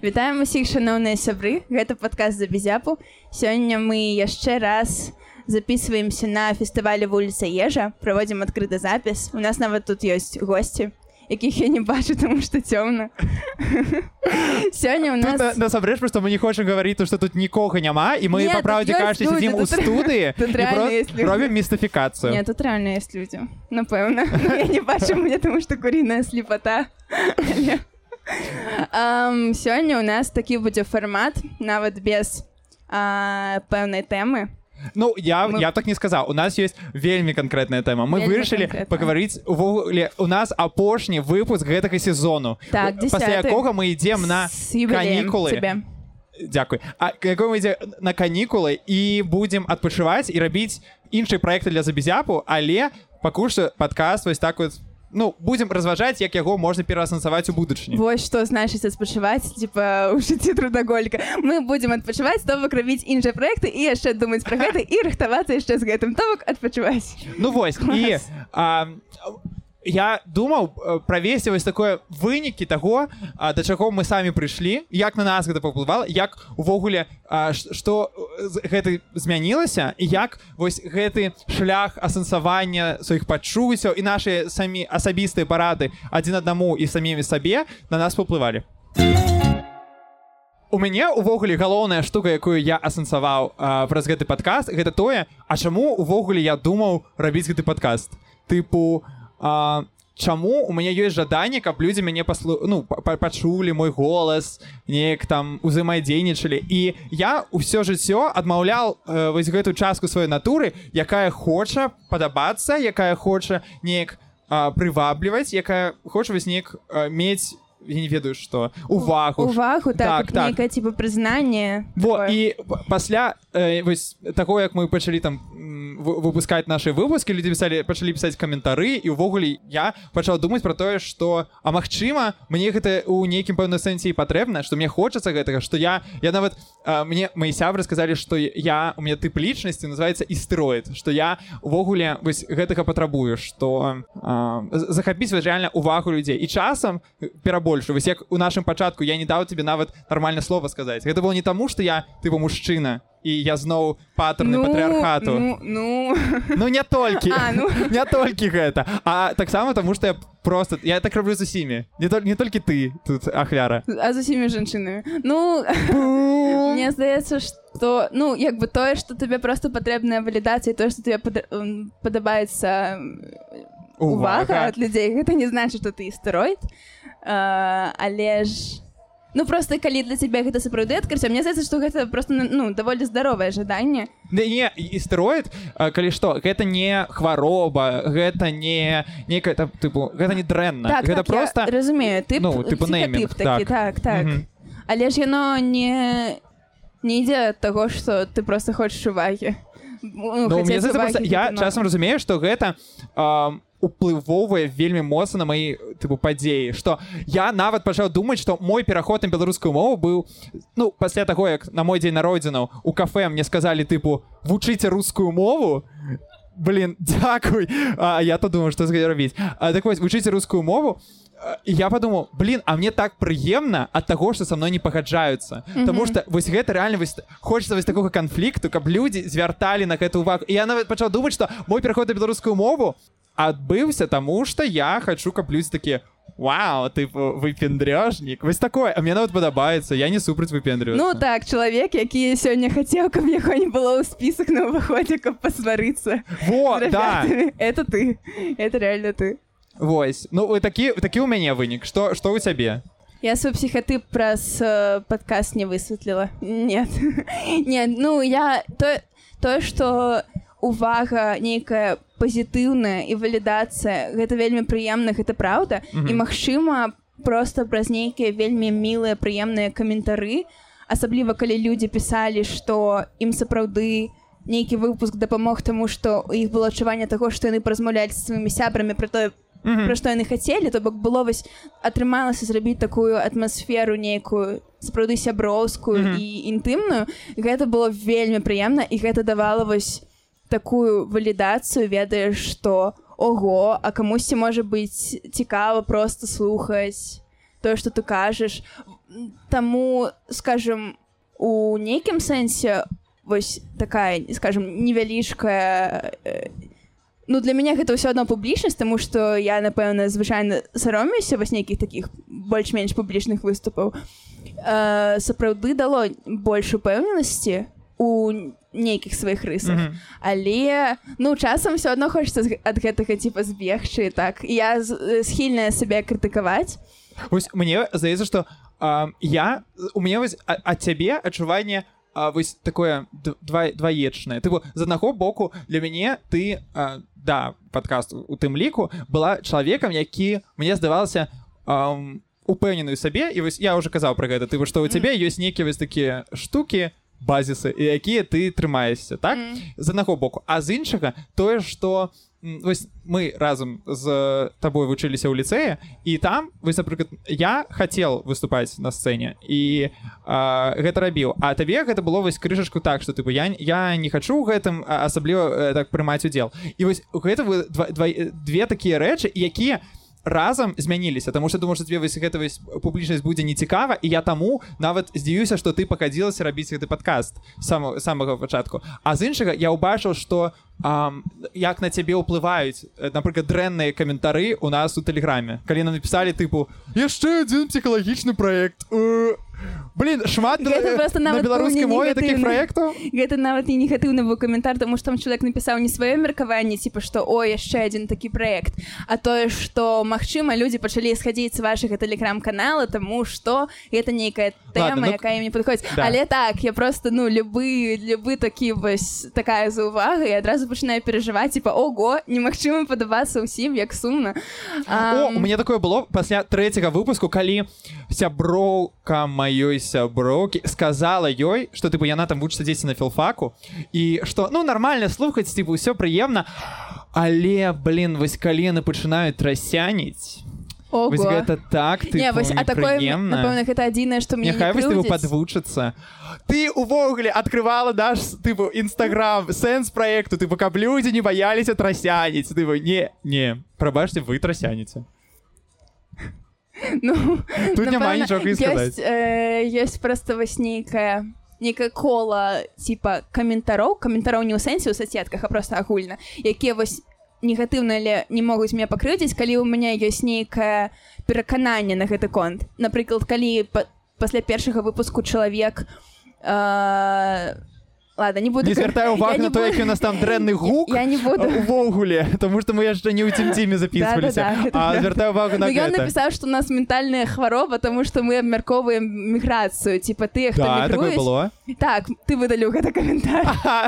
Вітаем усіх, шаноўныя сябры. Гэта падкаст «Забезяпу». Сёння мы яшчэ раз записываемся на фестывале «Вуліца Ежа». Праводзім адкрыты запіс. У нас нават тут ёсць госці, якіх я не бачу, тому што цёмна. Сёння у нас... Тут насамрэч, просто мы не хочам гаварыць, што тут нікога няма, і мы, па праўдзе кажучы, сядзім у студыі і робім містыфікацыю. Не, тут рэальна ёсць людзі, напэўна. Я не бачу мне, тому што куріная слепата. Сёння у нас такі будзе фармат, нават без пэўнай тэмы. Ну, я так не сказаў. У нас ёсць вельмі канкрэтная тэма. Мы вырашылі пагаварыць увогуле. У нас апошні выпуск гэтага сезону. Так, 10-й. Пасля якога мы ідзем на канікулы. Дзякуй. Якога мы ідзем на канікулы і будзем адпачываць і рабіць іншыя праекты для Забезяпу, але пакуль што падкаст вось так вот. Ну, будем разважаць, як яго можна пераасэнсаваць у будучыні. Вось што значыць адпачываць, типа ў жыцці трудоголіка. Мы будзем адпачываць, то бок рабіць іншыя праекты і яшчэ думаць пра гэта і рыхтавацца яшчэ з гэтым, то бок адпачываць. Ну вось, і я думаў правесці вось такое вынікі таго, да чаго мы самі прыйшлі, як на нас гэта паўплывала, як увогуле, што гэта змянілася, і як вось гэты шлях асэнсавання сваіх пачуццяў і нашыя самі асабістыя парады адзін аднаму і самімі сабе на нас паўплывалі. У мяне увогуле галоўная штука, якую я асэнсаваў праз гэты падкаст, гэта тое, а чаму увогуле я думаў рабіць гэты падкаст. Тыпу, чаму у мяне ёсць жаданне, каб людзі мяне пачулі мой голас, неяк там узаемадзейнічалі. І я ўсё жыццё адмаўляў вось гэту частку сваёй натуры, якая хоча падабацца, якая хоча неяк прывабліваць, якая хоча вось неяк мець, я не ведаю што, увагу. Увагу, так, нейкае типа прызнанне. Во, і пасля вось таго, як мы пачалі там выпускаць нашы выпускі, людзі пачалі пісаць каментары, і ўвогуле я пачаў думаць пра тое, што, магчыма, мне гэта ў нейкім пэўным сэнсе і патрэбна, што мне хочацца гэтага, што я нават, мне мои сябры сказалі, што у меня тып лічнасці называецца істэроід, што я ўвогуле вось гэтага патрабую, што захапіць вось рэальна увагу людзей. І часам перабольшую, вось як у нашым пачатку я не даў тебе нават нармальна слова сказаць. Гэта было не таму, што я тыпа мужчына, і я зноў патэрны патрыархату. Ну, не толькі. Не толькі гэта. А таксама таму, што я так раблю з усімі. Не толькі ты тут ахвяра. А з усімі жанчынамі. Ну, мне здаецца, што, як бы тое, што тебе проста патрэбная валідацыя, тое, што тебе падабаецца увага ад людзей, гэта не значыць, што ты істэроід. Але ж... Ну, просто калі для цябе гэта сапраўды адкрыццё, мне здаецца, што гэта просто, даволі здаровае жаданне. Не, істэроід, калі што, гэта не хвароба, гэта не нейкая, тыпу, гэта не дрэнна. Так, гэта просто... я разумею, псіхатып такі, так. Але ж яно не ідзе ад таго, што ты просто хочаш увагі. Мне здаецца, я часам разумею, што гэта... уплывовае вельмі моцна на мои падзеі, што я нават пачаў думаць, што мой пераход на беларускую мову быў, пасля таго, як на мой дзень народзінаў у кафе мне сказалі, вучыце рускую мову, дзякуй, я то думаю, што рабіць. Так вось, вучыце рускую мову, і я падумаў, а мне так прыемна ад таго, што са мной не пагаджаюцца. Таму што вось гэта рэальна, хочацца вось такога канфлікту, каб людзі звярталі на гэту увагу. І я нават пачаў думаць, што мой пераход на беларускую мову адбыўся таму, што я хачу, каб людзі такія, вау, выпендрёжнік. Вось такое, а мне нават падабаецца, я не супраць выпендрёжніка. Ну так, чалавек, які сёння хацеў, каб яго не было ў спісах на ўваходзе, каб пасварыцца. Во, да. Это ты, это реально ты. Вось, такі ў мяне вынік. Што ў цябе? Я свой псіхатып праз падкаст не высветліла. Нет. Я... Тое, што увага нейкая пазітыўная і валідацыя, гэта вельмі прыемна, гэта праўда. І, магчыма, проста праз нейкія вельмі мілыя, прыемныя каментары, асабліва калі людзі пісалі, што ім сапраўды нейкі выпуск дапамог таму, што у іх было адчуванне таго, што яны паразмаўлялі са сваімі сябрамі пра тое, пра што яны хацелі, то бок было вось атрымалася зрабіць такую атмасферу нейкую сапраўды сяброўскую і інтымную. Гэта было вельмі прыемна, і гэта давала вось такую валідацыю, ведаеш, што ого, а камусьці можа быць цікава проста слухаць тое, што ты кажаш. Таму, скажем, у нейкім сэнсе вось такая, скажем, невялічкая... Ну, для мяне гэта ўсё адно публічнасць, таму што я, напэўна, звычайна саромеюся вось нейкіх такіх больш-менш публічных выступаў. Сапраўды дало больш упэўненасці у нейкіх сваіх рысах. Але, ну, часам ўсё адно хочацца ад гэтага, типа, збегчы, так. І я схільная сябе крытыкаваць. Вось мне здаецца, што у мяне вось ад цябе адчуванне вось такое дваечнае. Тыпу, з аднаго боку, для мяне ты, да, падкаст у тым ліку, была чалавекам, які, мне здавалася, упэўнены ў сабе, і вось я ўжо казаў пра гэта, тыпу, што ў цябе ёсць нейкія вось такія штукі, базісы, якія ты трымаешся, так? З аднаго боку. А з іншага, тое, што вось мы разам з табой вучыліся ў ліцэе, і там, вось, напрыклад, я хацеў выступаць на сцэне, і гэта рабіў. А табе гэта было вось крышачку так, што, тыпу, я не хачу ў гэтым асабліва так прымаць удзел. І вось гэта две такія рэчы, якія разам змяніліся, таму што думаю, што тебе вось гэта вось публічнасць будзе нецікава, і я таму нават здзівіўся, што ты пагадзілася рабіць гэты падкаст самага пачатку. А з іншага я ўбачыў, што як на цябе ўплываюць, напрыклад, дрэнныя каментары у нас у Тэлеграме, калі нам напісалі тыпу «Яшчэ адзін псіхалагічны праект». Блин, шмат на беларускай мове такіх праектаў? Гэта нават не негатыўны быў каментар, таму што там чалавек напісаў не сваё меркаванне, типа, што «О, яшчэ адзін такі праект», а тое, што, магчыма, людзі пачалі схадзіць з вашага тэлеграм-канала, таму што гэта нейкая тэма, якая ім не падыходзіць. Але так, я просто, ну, любы такі вось такая заўвага, і адразу пачынаю перажываць, типа, ого, немагчыма падабацца ўсім, як сумна. У мяне такое было пасля 3-го выпуску, калі сяброўка маёй сяброўкі сказала ёй, што, тыпу, яна там вучыцца дзесьці на філфаку, і што, ну, нармальна слухаць, тыпу, ўсё прыемна, але, блин, вось калі яны пачынаюць трасяніць, вось гэта так, тыпу, непрыемна. Напэўна, гэта адзінае, што мне не крыўдзіць. Няхай вось, тыпу, падвучыцца. Ты увогуле адкрывала наш, тыпу, Інстаграм, сэнс праекту, тыпу, каб людзі не баяліся трасяніць, тыпу, не, прабачце, вы трасяніце. Ну, тут няма нічога і сказаць. Ёсць проста вось нейкае кола, типа, каментароў не ў сэнсе ў соцсетках, а проста агульна, якія вось негатыўна, але не могуць мяне пакрыўдзіць, калі ў мяне ёсць нейкае перакананне на гэты конт. Напрыклад, калі пасля першага выпуску чалавек ладно, не буду... Не звяртаю увагу на то, які у нас там дрэнны гук увогуле, тому што мы яшчэ не ў цім-ціме записываліся, а звяртаю увагу на гэта. Ён напісаў, што у нас ментальная хвароба, тому што мы абмяркоўваем міграцыю, типа тыя, хто мігруюць. Да, такое было. Так, ты выдаліў гэты каментар.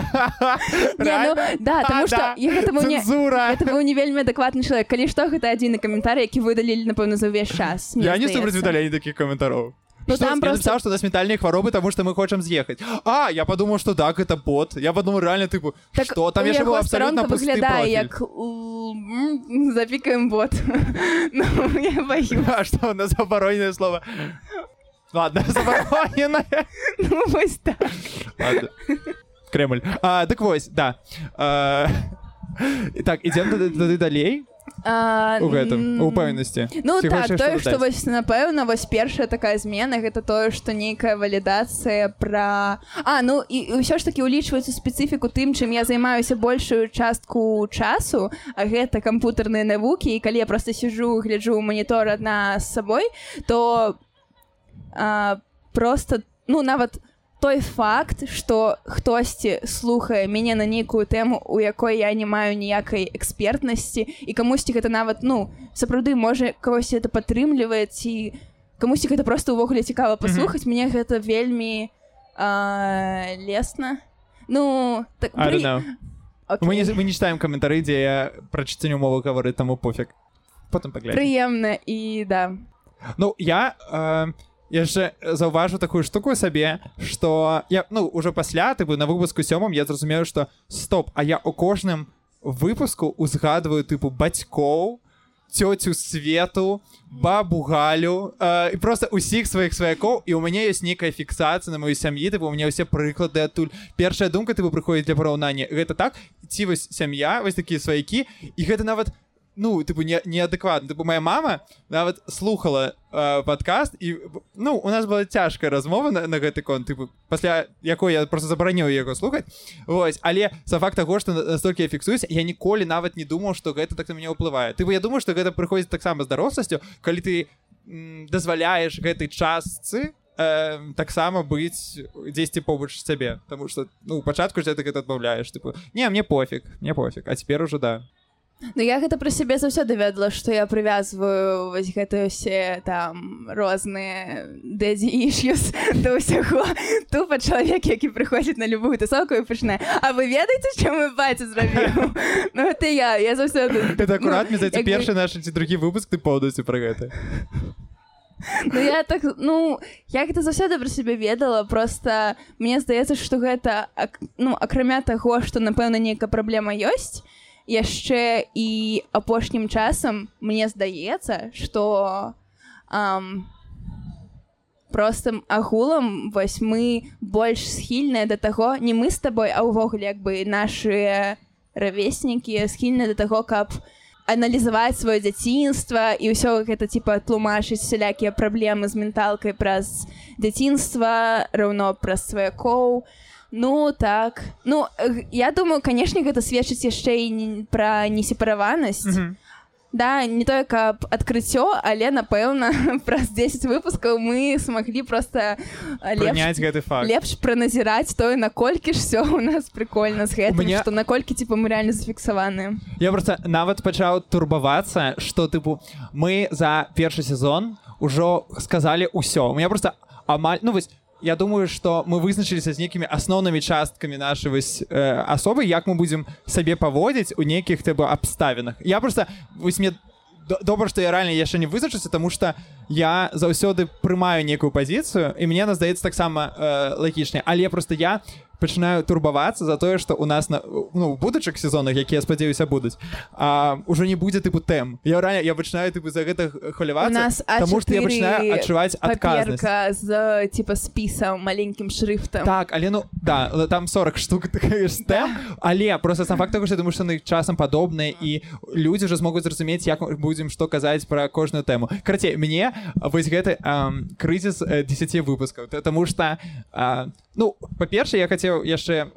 Да, тому што гэта быў не вельмі адэкватны чалавек. Калі што, гэта адзіны каментар, які выдалілі, напэўна, за ўвесь час. Я не супраць выдалення такіх каментараў. Я написал, что у нас ментальные хворобы, потому что мы хотим съехать. Я подумал, что так, это бот. Я подумал, реально, типа, так что? Там еще был абсолютно пустый профиль. Як запикаем бот. Ну, я боюсь. А что, у нас забороненное слово? Ладно, забороненное. Ну, вот так. Ладно. Кремль. Так вот, да. Так, идем тады далей. У гэтым, у упэўненасці. Ну так, тое, што вось, напэўна, вось першая такая змена, гэта тое, што нейкая валідацыя пра... Ну і ўсё ж такі ўлічваецца спецыфіку тым, чым я займаюся большую частку часу, а гэта кампутарныя навукі, і калі я проста сижу, гляджу ў манітор адна з сабой, то проста, ну, нават той факт, што хтосьці слухае мяне на нейкую тэму, у якой я не маю ніякай экспертнасці, і камусьці гэта нават, ну, сапраўды, можа, кагосьці гэта падтрымлівае, ці камусьці гэта проста ўвогуле цікава паслухаць, мне гэта вельмі лесна. Ну, так... I don't know. Okay. Мы не читаем каментары, дзе я пра чытанне мовы гаварыць, таму пофіг. Потым паглядзім. Прыемна, і да. Ну, я яшчэ заўважу такую штуку сабе, што я, ну, ўжо пасля, тыпу, на выпуску 7 я зразумею, што стоп, а я ў кожным выпуску узгадваю, тыпу, бацькоў, цёцю Свету, бабу Галю, і проста ўсіх сваіх сваякоў, і ў мяне ёсць нейкая фіксацыя на маю сям'і, тыпу, у мяне ўсе прыклады адтуль. Першая думка, тыпу, прыходзіць для параўнання. Гэта так? Ці вось сям'я, вось такія сваякі, і гэта нават ну, типу, неадэкватна. Типу, моя мама нават слухала падкаст, і, ну, у нас была цяжкая размова на гэты конт, типу, пасля якой я просто забараніў яго слухаць. Вось, але сам факт таго, што настолькі я фіксуюся, я ніколі нават не думаў, што гэта так на мяне ўплывае. Типу, я думаю, што гэта прыходзіць таксама з даросласцю, калі ты дазваляеш гэтай частцы таксама быць дзесьці побач з цябе. Таму што, ну, пачатку ж ты гэта адмаўляеш, типу, не, мне пофіг, а цяпер уже да. Ну, я гэта пра сябе заўсёды ведала, што я прывязваю вось гэтыя ўсе там розныя daddy issues да ўсяго. Тупа чалавек, які прыходзіць на любую тусовку і пачынае: а вы ведаеце, што мой баця зрабіў? Ну, гэта я заўсёды... Гэта акурат, мне здаецца, першы наш ці другі выпуск ты поўнасцю пра гэта. Ну, я так, ну, я гэта заўсёды пра сябе ведала, просто мне здаецца, што гэта, ну, акрамя таго, што, напэўна, нейкая праблема ёсць, яшчэ і апошнім часам мне здаецца, што простым агулам вось мы больш схільныя да таго, не мы з табой, а ўвогуле як бы нашыя равеснікі схільныя да таго, каб аналізаваць сваё дзяцінства і ўсё гэта типа тлумачыць всялякія праблемы з менталкай праз дзяцінства, раўно праз сваякоў. Ну, так. Ну, я думаю, канешне, гэта сведчыць яшчэ і пра несепараванасць. Да, не тое, каб адкрыццё, але, напэўна, праз 10 выпускаў мы смаглі проста лепш праназіраць тое, наколькі ж ўсё у нас прикольна з гэтым, што наколькі, типа, мы реально зафіксаваныя. Я проста нават пачаў турбавацца, што, типу, мы за першы сезон ужо сказалі ўсё. У меня проста амаль... Ну, вось, я думаю, што мы вызначыліся з нейкімі асноўнымі часткамі нашай вось асобы, як мы будзем сабе паводзіць у нейкіх тыпу абставінах. Я проста вось мне добра, што я рэальна яшчэ не вызначыўся, таму што я заўсёды прымаю нейкую пазіцыю, і мне она здаецца таксама лагічнай, але проста я пачынаю турбавацца за тое, што у нас на, ну, будучых сезонах, якія, спадзяюся, будуць, ужо не будзе тыпу тэм. Я пачынаю тыпу за гэта хвалявацца, таму што я пачынаю адчуваць адказнасць. Паперка з типа спісам маленькім шрыфтам. Так, але ну да, там 40 штук такая тэм, але просто сам факт таго, што я думаю, што яны часам падобныя і людзі ўжо змогуць зразумець, як мы будзем што казаць пра кожную тэму. Карацей, мне вось гэты крызіс 10 выпускаў, таму што ну, па-першае, я хацеў яшчэ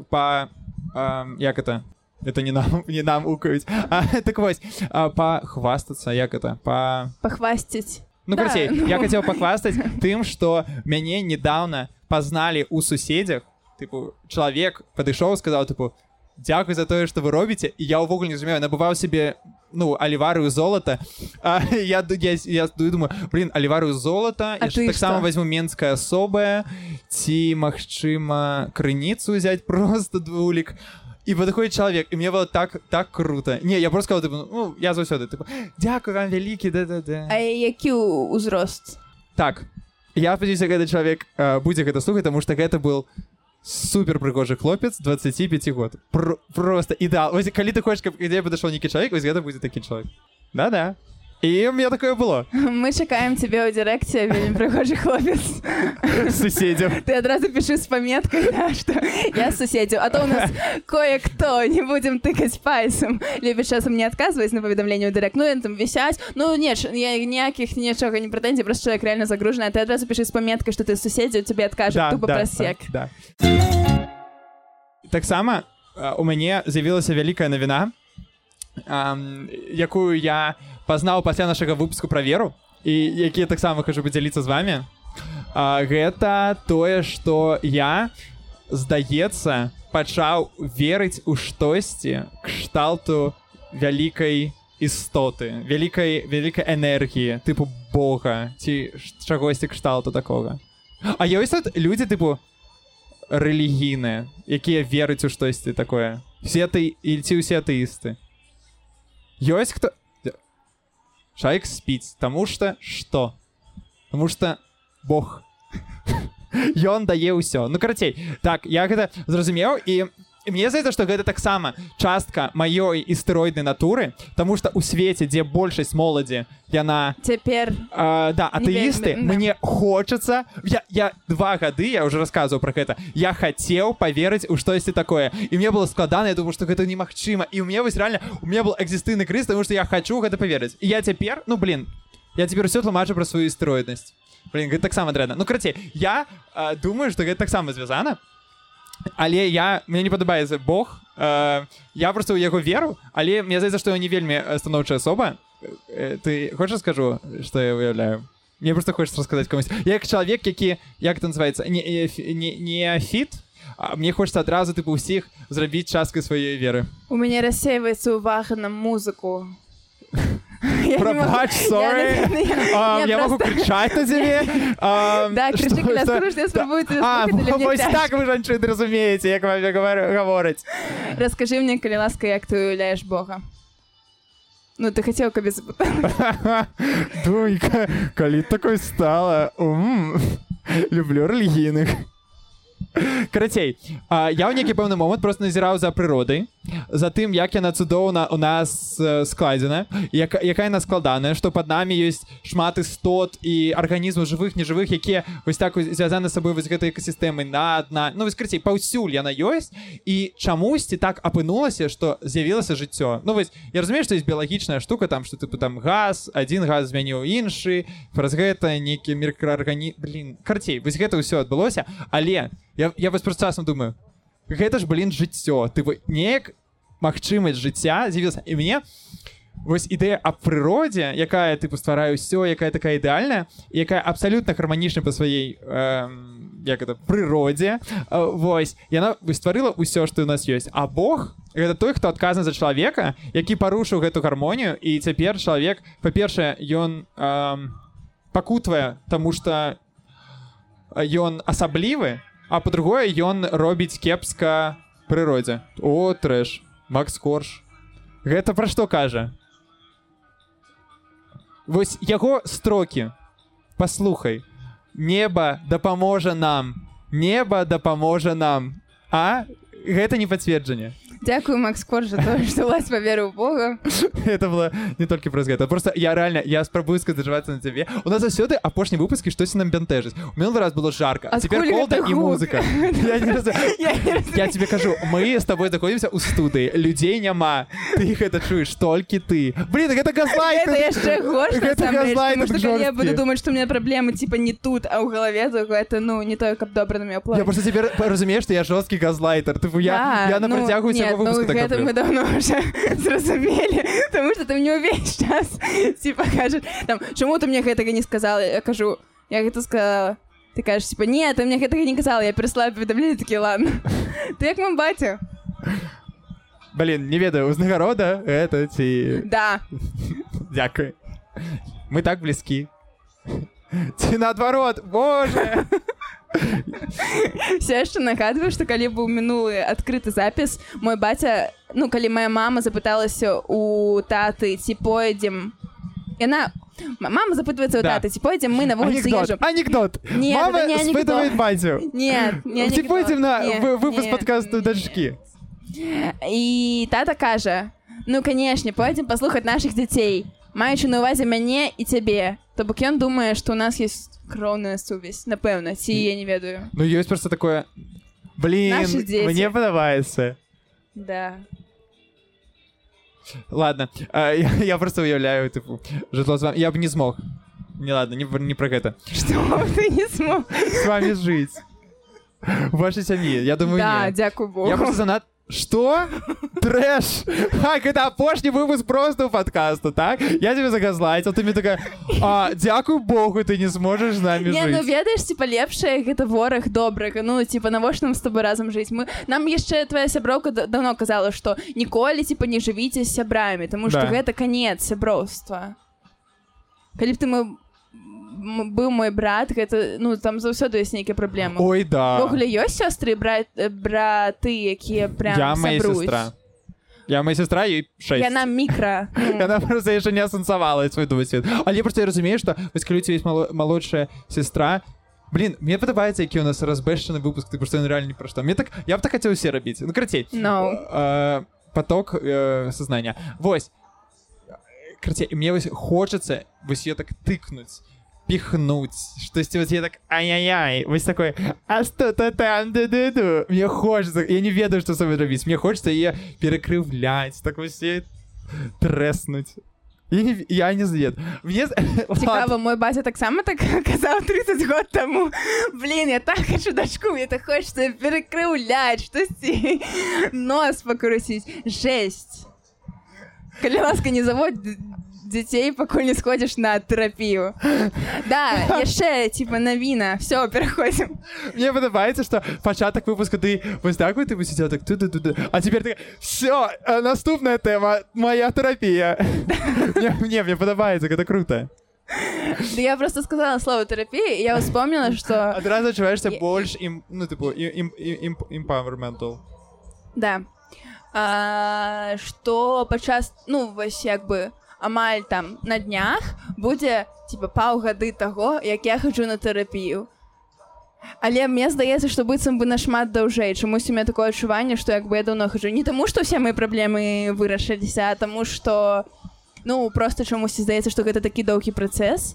як это не нам укаюць. Так вось, пахвастацца, як это? Пахвасціць. Ну, карацей, я хацеў пахвастаць тым, што мяне недаўна пазналі ў суседзях. Тыпу, чалавек падышоў, сказаў, тыпу, дзякуй за тое, што вы робіце. І я ўвогуле не разумею, набываў себе, ну, аліварыю золата. Я думаю, блин, аліварыю золата, яшчэ таксама возьму менская асобая, ці, магчыма, крыніцу ўзяць, просто двулік. І падыходзіць чалавек, і мне было так круто. Не, я просто сказал, типу, ну, я заўсёды, типу, дзякуй вам вялікі, да-да-да. А які ўзрост? Так, я спадзяюся, гэты чалавек будзе гэта слухаць, таму што гэта был супер прыгожы хлопец, 25 год. Просто ідэал. Вось, калі ты хочаш, каб ідзе падышоў нейкі чалавек, вось гэта будзе такі чалавек. Да-да. І у меня такое было. Мы чакаем цябе ў дырэкце, вельмі прыгожы хлопец. Суседзяў. Ты адразу пішы з паметкай, да, што я суседзяў. А то у нас кое-кто, не будзем тыкаць пальцам. Любіць часам не адказваць на паведамленне ў дырэкт. Ну, яны там вісяць. Ну, ніякіх нічога не прэтэнзій, просто чалавек реально загружаны. А ты адразу пішы з паметкай, што ты суседзяў, цябе адкажа тупа праз сек. Да. Таксама у мяне з'явілася вялікая навіна, якую я пазнаў пасля нашага выпуску пра веру, і які я таксама хачу падзяліцца з вамі. Гэта тое, што я, здаецца, пачаў верыць у штосьці кшталту вялікай істоты, вялікай энергіі, тыпу Бога, ці чагосьці кшталту такога. А ёсць тут людзі, тыпу, рэлігійныя, якія вераць у штосьці такое. Ці ўсе атэісты. Ёсць хто... Чалавек спіць, таму што што? Таму што Бог. Ён дае ўсё. Ну, карацей, так, я гэта зразумеў, і мне здаецца, што гэта таксама частка маёй істэроіднай натуры, таму што ў свеце, дзе большасць моладзі, яна... Цяпер... атэісты, мне хочацца... Я 2 гады, я уже рассказываў про гэта, я хацеў поверыць у штосьці такое. І мне было складана, я думаю, што гэта немагчыма. І у меня вось реально, у меня был экзістэнцыйны крызіс, тому што я хочу гэта поверыць. І я цяпер, я цяпер усё тлумачу пра сваю істэроіднасць. Гэта таксама дрэнна. Карацей, я думаю, што гэта таксама звязана, але мне не падабаецца Бог. Я просто ў яго веру, але мне здаецца, што я не вельмі станоўчая асоба. Ты хочаш скажу, што я выяўляю? Мне просто хочется рассказать комусь. Я як чалавек, які, як это называется, неофіт, мне хочется адразу типу ўсіх зрабіць часткай сваёй веры. У мяне рассеивается увага на музыку. Прабач, sorry. Я могу кричать на тебе. Да, кричи, когда скажу, что я спробую тебе слухать, или мне вось так вы, жанчыны, разумееце, як вам гавораць. Раскажи мне, калі ласка, як ты уяўляеш Бога. Ну, ты хотел, каб я запытала. Дунька, калі такой стала. Люблю рэлігійных. Карацей, я ў нейкі пэўны момант просто назіраў за прыродай, за тым, як яна цудоўна у нас складзена, якая яна складаная, што пад намі ёсць шмат істот і арганізмаў жывых, нежывых, якія вось так звязаны з сабой вось гэтай экасістэмай вось, карацей, паўсюль яна ёсць, і чамусьці так апынулася, што з'явілася жыццё. Вось, я разумею, што ёсць біялагічная штука, там, што тыпу там газ, адзін газ змяніў іншы, праз гэта нейкі мікраарганізм... Карацей, вось гэта ўсё адбылося, але я вось просто часам думаю, гэта ж, жыццё. Ты неяк магчымасць жыцця з'явілася. І мне вось ідэя аб прыродзе, якая тыпу стварае ўсё, якая такая ідэальная, якая абсалютна гарманічная па сваёй прыродзе. Вось, яна стварыла ўсё, што ў нас ёсць. А Бог — гэта той, хто адказны за чалавека, які парушыў гэту гармонію, і цяпер чалавек, па-першае, ён пакутвае, таму што ён асаблівы, а по-другое, ён робіць кепска прыродзе. О, трэш. Макс Корж. Гэта пра што кажа? Вось яго строкі. Паслухай. Неба дапаможа нам. Неба дапаможа нам. А? Гэта не пацверджанне. Дякую, Макс Корж, за то, что Лась поверил в Бога. Это было не только про это. Просто я реально, я спробую сконцентрироваться на тебе. У нас заўсёды апошнія выпускі штосьці нам бянтэжыць. У минулый раз было жарко, а теперь холодно и музыка. Я тебе кажу, мы с тобой находимся у студии, людей няма. Ты их это чуешь, только ты. Блин, это газлайтинг. Это яшчэ горш, на самом деле, потому что когда я буду думать, что у меня проблемы типа не тут, а в голове, то это, не то, как добро на меня платить. Я просто теперь разумею, что я жесткий газлайтер. Я на протягу цього выпуска так роблю. Это мы давно уже зразумели, потому что ты мне увесь час типа кажешь, там, чему ты мне гэтага не сказала? Я кажу, я гэта сказала. Ты кажешь, типа, нет, ты мне гэтага не казала, я переслала паведамленне, такі, ладно. Ты як мой батя. Блин, не ведаю, узнагарода это ці... Да. Дякую. Мы так близки. Ці наадварот, боже! Все яшчэ нагадваю, што калі быў мінулы адкрыты запіс, мой баця, калі моя мама запыталася у таты, ці пойдзем, мама запытваецца у таты, ці пойдзем мы на вуліцу ежу. Анекдот! Мама спытывает батю. Нет, не анекдот. Ці пойдзем на выпуск подкасту дачкі. І тата кажа, канешне, пойдзем паслухаць нашых дзяцей, маючы на ўвазе мяне і цябе. То бок ён думае, што ў нас ёсць кроўная сувязь, напэўна, ці я не ведаю. Ёсць просто такое, блин, мне падабаецца. Да. Ладно, я просто уяўляю, типу, жытло з вами. Я б не смог. Не, ладно, не про гэта. Што ты не смог? С вами жить. В вашей семье, я думаю, да, нет. Дякую Богу. Я просто Что? Трэш! Это апошні выпуск просто у подкасту, так? Я тебе загазлайтил, ты мне такая, дякую Богу, ты не сможешь з нами жить. Не, ведаеш, типа, лепшае гэта вораг добрага, типа, навошта нам з тобой разом жыць? Нам яшчэ твоя сяброўка давно казала, што ніколі, типа, не жывіце з сябрамі, тому што гэта канец сяброўства. Калі б ты быў мой брат, гэта, там заўсёды ёсць нейкія праблемы. Ой, да. Вогуле ёсць сёстры і браты, якія прям сябруюць? Я моя сестра, ей 6. Яна мікра. Яна просто яшчэ не асэнсавала свой досвед. Але просто я разумею, што вось калі у цябе ёсць малодшая сестра, Блин, мне падабаецца, які у нас разбэшчаны выпуск, типа, што ён реально не пра што. Я б так хацеў усе рабіць. Ну, карацей. Поток сознання. Вось. Карацей, мне вось хочацца вось её так тыкнуць, пихнуть, штосьці вот я так ай-яй-яй, вось такой, а что-то там, ду-ду-ду. Мне хочется, я не ведаю, что с собой робіць, мне хочется ее перекрывлять, так вот все треснуть. Я не знаю. Мне... Цікаво, мой батя так само так казав 30 год тому. Блин, я так хочу дочку, мне так хочется перекрывлять, штосьці нос покрутить. Жесть. Коли ласка, не заводь детей, пока не сходишь на терапию. Да, яшчэ, типа, навіна. Все, переходим. Мне падабаецца, что пачаток выпуска ты вось так вот, ты сидела так ту-ду-ду-ду. А теперь ты все, наступная тема, моя терапия. Мне падабаецца, это круто. Да я просто сказала слово терапия, и я вспомнила, что... Одразу чуваешься больше, ну, типа, empowermental. Да. Что падчас, ну, вось, як бы, амаль там на днях будзе типа паўгады таго, як я хаджу на тэрапію. Але мне здаецца, што быццам бы нашмат даўжэй. Чамусь у меня такое адчуванне, што як бы я даўно хаджу. Не таму, што ўсе мои праблемы вырашыліся, а таму, што ну проста чамусь здаецца, што гэта такі доўгі працэс.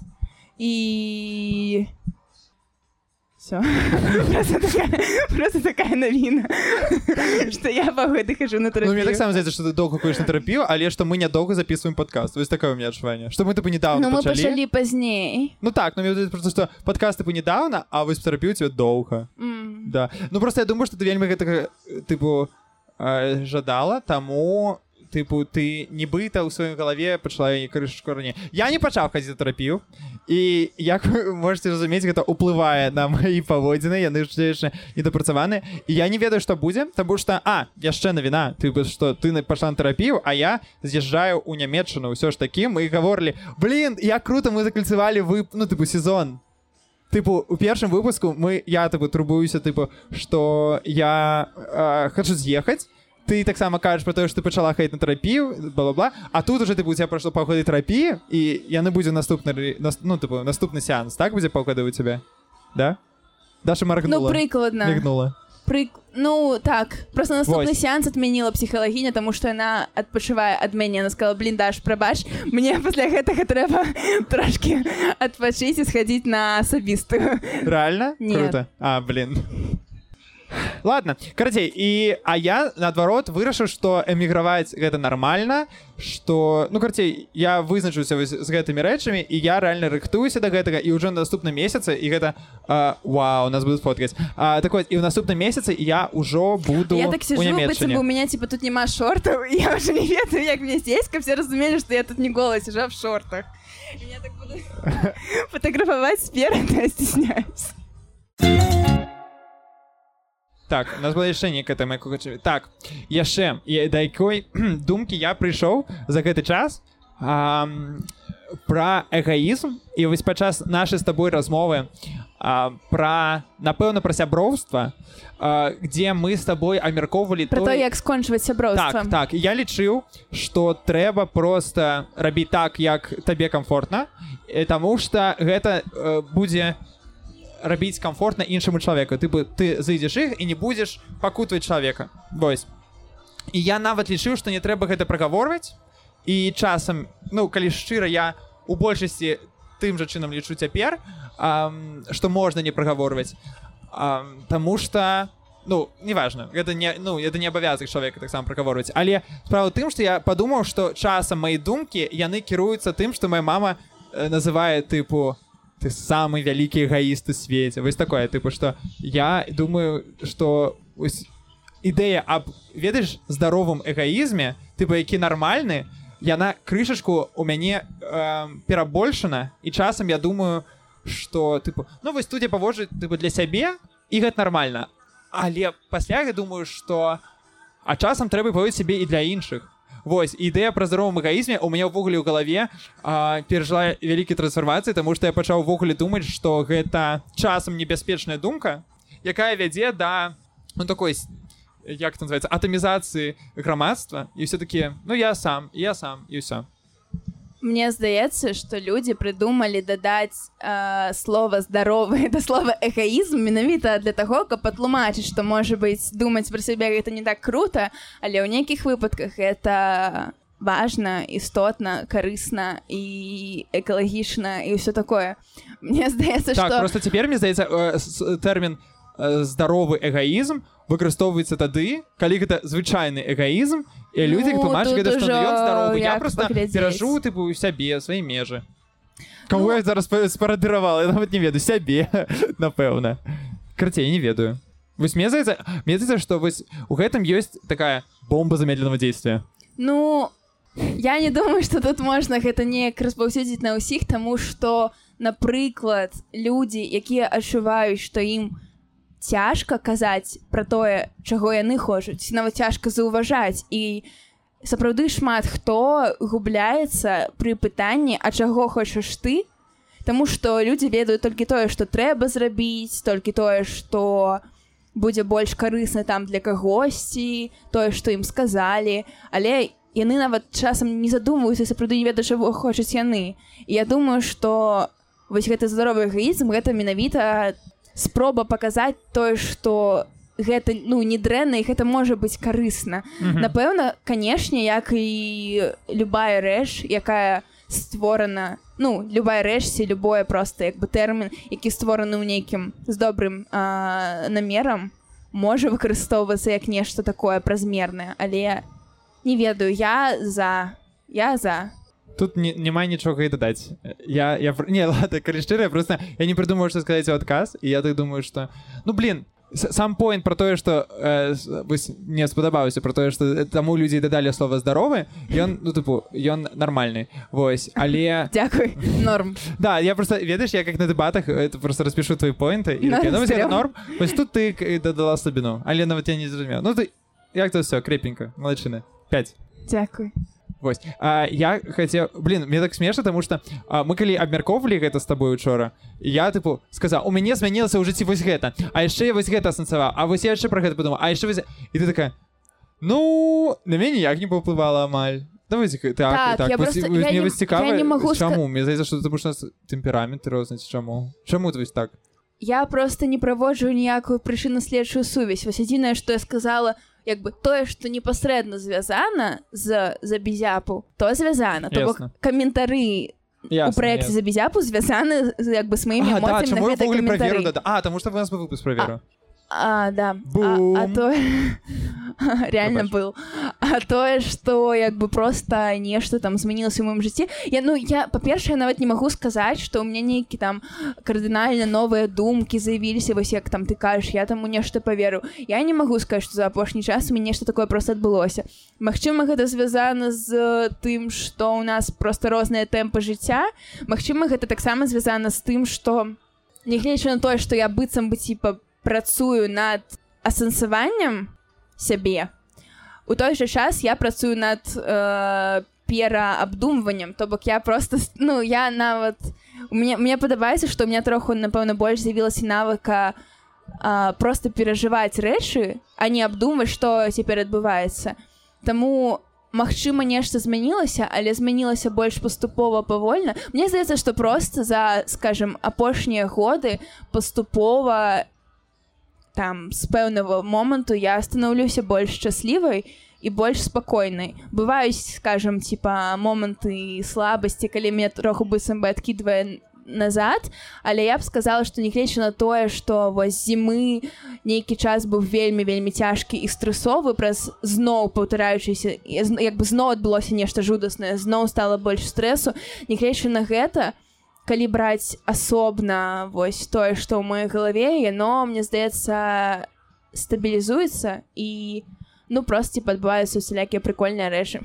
І всё. Просто такая навіна, што я паўгады хожу на тэрапію. Ну, мне так само здаецца, што ты доўга ходзіш на тэрапію, але што мы нядоўга записываем падкаст. Вось такое у меня адчуванне. Што мы тыпу недавно пачалі. Ну, мы пачалі пазней. Ну так, ну мне просто што падкаст тыпу недавно, а вось тэрапію тебе доўга. Да. Ну просто я думаю, што ты вельмі гэтага тыпу жадала, таму тыпу ты нібыта ў сваёй галаве пачала крышачку раней. Я не пачаў хадзіць на тэрапію, і як вы можете разумець, гэта ўплывае на маі паводзіны, яны яшчэ недапрацаваныя, і я не ведаю, што будзе, таму што яшчэ навіна, тыпу, што ты пачала на тэрапію, а я з'язджаю ў Нямецчыну, ўсё ж такі, мы гаворылі, блин, як круто мы закальцавалі ну тыпу сезон. Тыпу, у першым выпуску я тыпу турбуюся, тыпу, што я хочу з'ехаць. Ты таксама кажаш про тое, што ты пачала хадзіць на тэрапію, бла-бла-бла, а тут уже, тыпу, у тебя прайшло паўгады тэрапіі, і яны будзе наступны сеанс, так будзе паўгады у тебя? Да? Даша моргнула. Ну, прыкладна. Мигнула. Ну, так. Просто наступны сеанс адмяніла псіхалагіня, таму што яна адпачывае ад мяне. Яна сказала, блин, Даш, прабач, мне пасля гэтага трэба трошкі адпачыць і схадзіць на асабістую. Реально? Нет. Круто. Блин. Ладно, карацей, а я, наадварот, вырашыў, што эміграваць гэта нармальна, што, ну, карацей, я вызначыўся з гэтымі рэчамі, і я рэальна рыхтуюся да гэтага, і ўжо на наступным месяцы, і гэта, вау, нас будуць фоткаць. Так вот, і ў наступным месяцы я ўжо буду ў Нямецчыне. Я так сижу, быццам у меня, типа, тут нема шортаў, і я ўжо не ведаю, як мне здесь, каб все разумелі, што я тут не гола сижу, а в шортах. І я так буду фотографаваць спереду, я стесняюсь. Так, у нас была яшчэ некая тэма. Так, яшчэ, да якой думкі я прыйшоў за гэты час пра эгоізм, і вось падчас нашай з табой размовы напэўна, пра сяброўства, дзе мы з табой абмяркоўвалі пра то, як скончваць сяброўства. Так, я лічыў, што трэба проста рабіць так, як табе комфортна, таму што гэта будзе рабіць комфортна іншаму чалавеку. Ты зайдзеш іх і не будзеш пакутваць чалавека. Вось. І я нават лічыў, што не трэба гэта прагаворваць. І часам, ну, калі шчыра, я у большасці тым жа чынам лічу цяпер, што можна не прагаворваць. Таму што, ну, неважна, гэта не абавязак чалавека таксама прагаворваць. Але справа ў тым, што я падумаў, што часам мои думкі, яны кіруюцца тым, што моя мама называе, тыпу, ты самый вялікі эгоіст у свеце. Вось такое, тыпу, што я думаю, што ідэя аб, ведаеш, здаровым эгоізме, тыпу, які нармальны, яна крышачку у мяне перабольшана, і часам я думаю, што, тыпу, ну вось тут я паводжу, тыпу, для сябе, і гэта нармальна. Але пасля я думаю, што часам трэба паводзіць сябе і для іншых. Вось, ідэя пра здаровым эгоізме у мяне ўвогуле ў галаве перажыла вялікія трансфармацыі, таму што я пачаў увогуле думаць, што гэта часам небяспечная думка, якая вядзе да, ну, такой, як это называецца, атамізацыі грамадства, і ўсё-такі, ну, я сам, і ўсё. Мне здаецца, што людзі прыдумалі дадаць слова «здаровы» да слова «эгоізм» менавіта для таго, каб патлумачыць, што, можа быць, думаць пра сябе гэта не так крута, але ў нейкіх выпадках гэта важна, істотна, карысна і экалагічна і ўсё такое. Мне здаецца, што... Так, просто цяпер, мне здаецца, тэрмін «здаровы эгоізм» выкарыстоўваецца тады, калі гэта звычайны эгоізм, і людзі тлумачаць гэта, што ён здаровы. Я проста перажу, тыпу, сябе, свае межы. Кого я зараз спарадыравала? Я нават не ведаю. Сябе, напэўна. Карацей, не ведаю. Вось мне здаецца, што вось у гэтым ёсць такая бомба замедленого дзействия. Ну, я не думаю, што тут можна гэта неяк распаўсюдзіць на ўсіх, таму што, напрыклад, людзі, якія адчуваюць, што ім цяжка казаць пра тое, чаго яны хочуць, нават цяжка заўважаць, і сапраўды шмат хто губляецца пры пытанні, а чаго хочаш ты, таму што людзі ведаюць толькі тое, што трэба зрабіць, толькі тое, што будзе больш карысна там для кагосьці, тое, што ім сказалі, але яны нават часам не задумваюцца, сапраўды не ведаюць, чаго хочуць яны. І я думаю, што вось гэты здаровы эгоізм, гэта менавіта спроба паказаць тое, што гэта, ну, не дрэнна, і гэта можа быць карысна. Напэўна, канешне, як і любая рэч, якая створана, ну, любая рэч, ці любое проста, як бы, тэрмін, які створаны ў нейкім з добрым намерам, можа выкарыстоўвацца як нешта такое празмернае, але не ведаю, я за. Тут няма нічога і дадаць. Не, ладно, калі шчыра, просто я не придумаю, што сказаць у адказ, і я так думаю, што... Ну, блин, сам поінт про тое, што мне спадабаўся, про тое, што таму людзі дадалі слова «здаровы», ён, ну, тыпу, ён нармальны. Вось, але... Дякуй, норм. Да, я просто, ведаеш, я як на дэбатах просто распішу твои поінты, і такі, ну, вось, гэта норм. Вось тут ты дадала слабіну, але нават я не зразумеў. Ну, ты, як то все, крепенько, малайчына. 5. Дякуй. Вось. Я хацеў... Блин, мне так смешна, таму што мы калі абмяркоўвалі гэта з табой учора, я, тыпу, сказаў, у мяне змянілася ў жыцці вось гэта, а яшчэ я вось гэта асэнсаваў, а вось я яшчэ пра гэта падумаў, а яшчэ вось... І ты такая, ну, на мяне ніяк не паўплывала амаль. Давайте, так, я вось, просто... мне вось цікава, чаму? Мне здаецца, што таму што у нас тэмперамент розны, чаму? Чаму ты вось так? Я просто не праводжу ніякую прычынна-следчую сувязь. Вось адзінае, што я сказала, як бы тое, што непасрэдна звязана з Забізяпу, то звязана. То бок каментары у праекце Забізяпу звязаны як бы з маімі эмоцыямі на гэтай каментары. Таму што у нас быў выпуск пра веру. Да. А то... Реально был. А тое, што як бы проста нешта там змянілася ў маім жыцці. Я, па-першае, нават не магу сказаць, што ў мяне нейкі там кардынальна новыя думкі з'явіліся, вось як там ты кажаш, я там у нешта паверу. Я не магу сказаць, што за апошні час у мяне нешта такое проста адбылося. Магчыма, гэта звязана з тым, што ў нас проста розныя тэмпы жыцця. Магчыма, гэта таксама звязана з тым, што нягледзячы на тое, што я быццам бы типа працую над асэнсаваннем сябе. У той жа час я працую над пераабдумваннем, то бок я просто, ну, я нават... Мне падабаецца, што ў меня троху, напэўна, больш з'явілася навыка просто перажываць рэчы, а не абдумваць, што цяпер адбываецца. Таму, магчыма, нешта змянілася, але змянілася больш паступова, павольна. Мне здаецца, што просто за, скажем, апошнія годы паступова там з пэўнага моманту я станаўлюся больш шчаслівай і больш спакойнай. Бываюць, скажем, типа моманты слабасці, калі мяне троху быццам бы адкідвае назад, але я б сказала, што нягледзячы на тое, што вось зімы нейкі час быў вельмі цяжкі і стрэсовы, праз зноў паўтараючыся, як бы зноў адбылося нешта жудаснае, зноў стала больш стрэсу. Нягледзячы на гэта, калі браць асобна вось тое, што ў маёй галаве, яно, мне здаецца, стабілізуецца і, ну, проста типа адбываюцца усялякія прикольныя рэчы.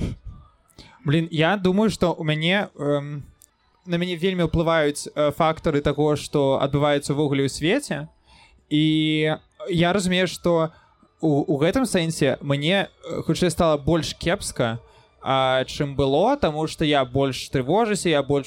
Блин, я думаю, што у мяне на мяне вельмі ўплываюць фактары таго, што адбываецца ўвогуле ў свеце, і я разумею, што у гэтым сэнсе мне хутчэй стала больш кепска, чым было, таму што я больш трывожуся, я больш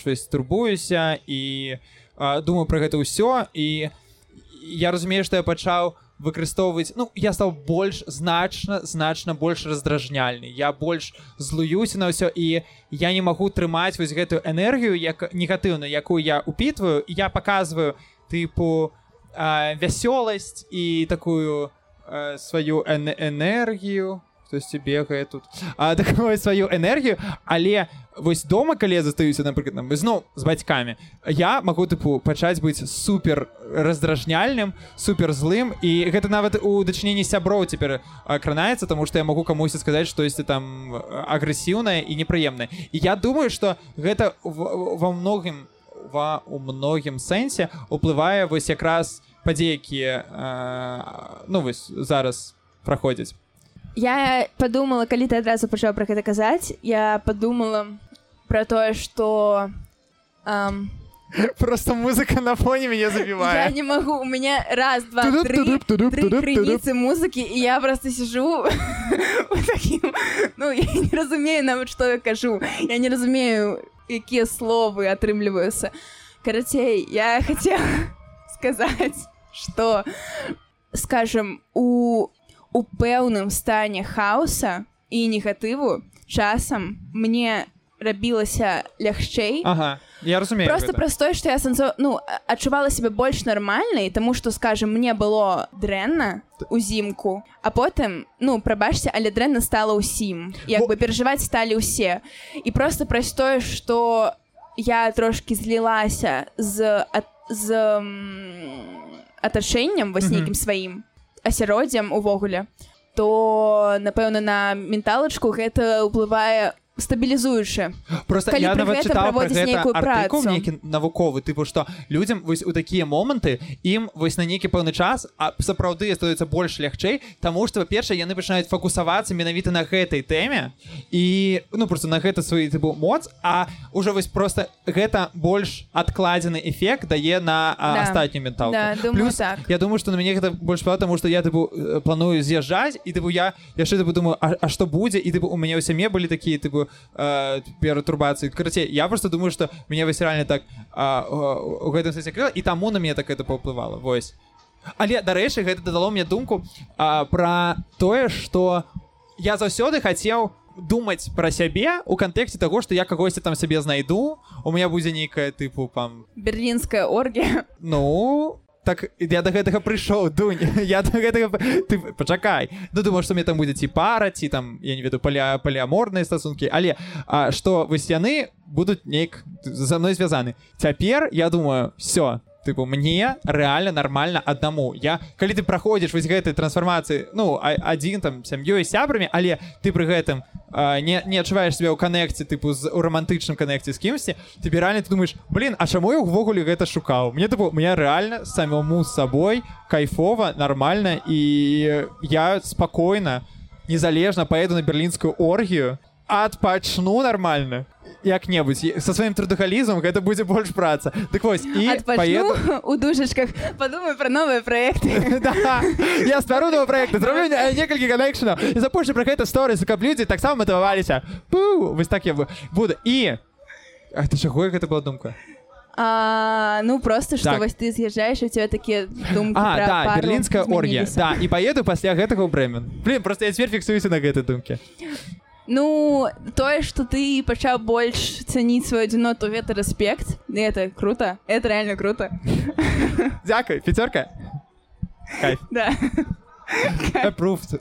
турбуюся і думаю пра гэта ўсё, і я разумею, што я пачаў выкарыстоўваць, ну, я стаў больш значна больш раздражняльны, я больш злуюся на ўсё, і я не магу трымаць вось гэтую энергію як негатыўную, якую я упітваю, і я паказваю тыпу вясёласць і такую сваю энергію, хтосьці бегае тут, такую сваю энергію, але вось дома, калі я застаюся, напрыклад, зноў з бацькамі, я магу тыпу пачаць быць супер раздражняльным, супер злым, і гэта нават у дачыненні сяброў цяпер кранаецца, таму што я магу камусьці сказаць штосьці там агрэсіўнае і непрыемнае. І я думаю, што гэта у многім сэнсе уплывае вось якраз падзеі, якія ну вось зараз праходзяць. Я подумала, калі ты адразу пачаў пра гэта казаць, я подумала пра тое, што... Просто музыка на фоне меня забивает. Я не могу, у меня раз, два, три крыніцы музыкі, і я просто сижу таким... Ну, я не разумею нават, што я кажу. Я не разумею, якія словы атрымліваюцца. Карацей, я хотела сказаць, што, скажем, у пэўным стане хаоса і негатыву часам мне рабілася лягчэй. Ага, я разумею. Просто праз тое, што я адчувала сябе больш нармальнай, таму што, скажем, мне было дрэнна узімку, а потым, прабачце, але дрэнна стала ўсім. Як бы перажываць сталі ўсе. І просто праз тое, што я трошкі злілася з атачэннем вось нейкім сваім асяроддзям увогуле, то, напэўна, на менталачку гэта ўплывае стабілізуючы. Просто я нават чытаў пра гэта артыкул нейкі навуковы, тыпу, што людзям вось у такія моманты ім вось на нейкі пэўны час сапраўды становіцца больш лягчэй, таму што, па-першае, яны пачынаюць фокусавацца менавіта на гэтай тэме і, просто на гэта свой тыпу моц, а ўжо вось просто гэта больш адкладзены эфект дае на астатнюю менталку. Да, думаю, плюс, я думаю, што на мяне гэта больш пала, таму што я тыпу планую з'язджаць, і тыпу я яшчэ тыпу думаю, а што будзе, і тыпу у мяне ў сям'і былі такія тыпу пературбацыі. Карацей, я просто думаю, што мяне вось реально так у гэтым сэнсе крыла, і таму на мяне так гэта паўплывала. Вось. Але, дарэчы, гэта дадало мне думку пра тое, што я заўсёды хацеў думаць пра сябе ў кантэксце таго, што я кагосьці там сябе знайду, у меня будзе нейкая тыпу берлінская оргія. Так, я до гэтага прыйшоў, Дунь, я до гэтага... Ты пачакай. Думаю, што мне там будзе ці пара, ці там, я не ведаю, паліаморныя стасункі, але што вось яны будуць нейк за мной звязаны. Цяпер, я думаю, всё, тыпу, мне рэальна нармальна аднаму. Калі ты праходзіш вось гэтай трансфармацыі, адзін там сям'ёй, сябрамі, але ты пры гэтым не адчуваеш сябе ў канекце, тыпу, у рамантычным канекце з кімсьці, ты реально думаеш, а чаму я ўвогуле гэта шукаў? Мне реально самому з сабой кайфова, нармальна, і я спакойна, незалежна паеду на берлінскую оргію, адпачну нармальна. Як-небудзь. Со сваім трудоголізмам гэта будзе больш праца. Так вось, і паеду... у дужачках, падумай пра новыя праекты. Да, я ствару новыя праекты, зраблю некалькі канекшенаў і запущу пра гэта сторыс, каб людзі таксама матываваліся. Вось так я буду. І... Ты чаго, гэта была думка? Просто, што вось ты з'язджаеш, у цябе такія думкі пра пару. Да, берлінская оргія. Да, і паеду пасля гэтага ў Брэмэн. Просто я цяпер фіксуюся на гэтай думкі. Тое, што ты пачаў больш цаніць сваю адзіноту, гэта рэспект. Это круто. Это реально круто. Дзякуй, 5. Кайф. Да. Approved.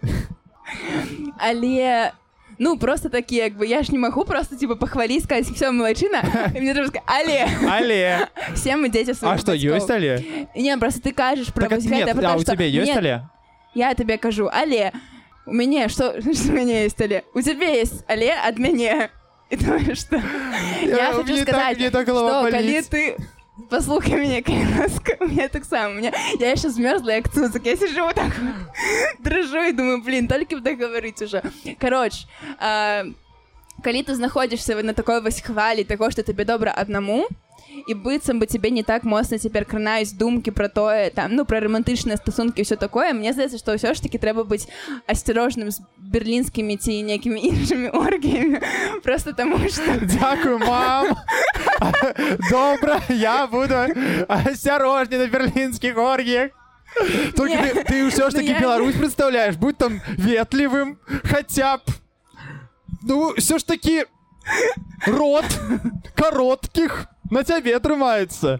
Але, просто такі, я ж не магу просто, пахваліць, сказаць, всё, малайчына. І мне трэба сказаць, але. Все мы дзеці сваіх бацькоў. А што, ёсць але? Не, просто ты кажаш пра вось гэта. А у цябе ёсць але? Я табе кажу, але. У мяне, што у мяне есть але? У цябе есть але ад мяне. І тое, што... Я хочу сказаць, што калі ты... Паслухай мяне, кайнаска, у меня так само. Я яшчэ змёрзла, як цуцак. Я сижу вот так, дрыжу і думаю, толькі б так гаварыць уже. Кароч, калі ты знаходзішся на такой вось хвалі таго, што табе добра аднаму, і быццам бы тебе не так моцна цяпер кранаюць думкі пра тое, пра рамантычныя стасункі і ўсё такое, мне здаецца, што ўсё ж такі трэба быць асцярожным з берлінскімі ці нейкімі іншымі оргіямі. Просто таму што... Дзякуй, мам! Добра, я буду асцярожны на берлінскіх оргіях. Только ты все ж таки Беларусь представляешь, будь там ветливым, хотя б. Ну, все ж таки рот коротких на цябе трымаецца.